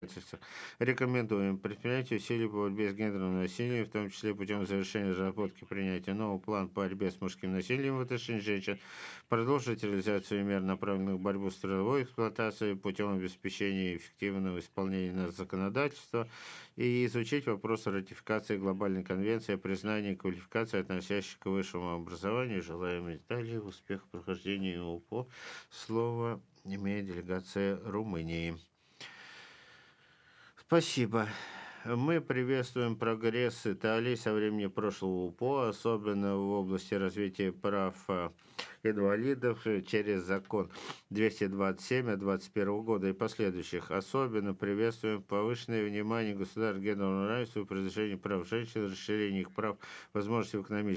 Рекомендуем предпринять усилия по борьбе с гендерным насилием, в том числе путем завершения разработки и принятия нового плана по борьбе с мужским насилием в отношении женщин, продолжить реализацию мер, направленных на борьбу с трудовой эксплуатацией путем обеспечения эффективного исполнения законодательства и изучить вопросы ратификации Глобальной конвенции о признании квалификаций, относящихся к высшему образованию. Желаем Италии успеха в прохождении УПО. Слово имеет делегация Румынии. Спасибо. Мы приветствуем прогресс Италии со времени прошлого УПО, особенно в области развития прав инвалидов через закон 227 от 2021 года и последующих. Особенно приветствуем повышенное внимание государств гендерному равенству, продвижению прав женщин, расширение их прав, возможностей в экономической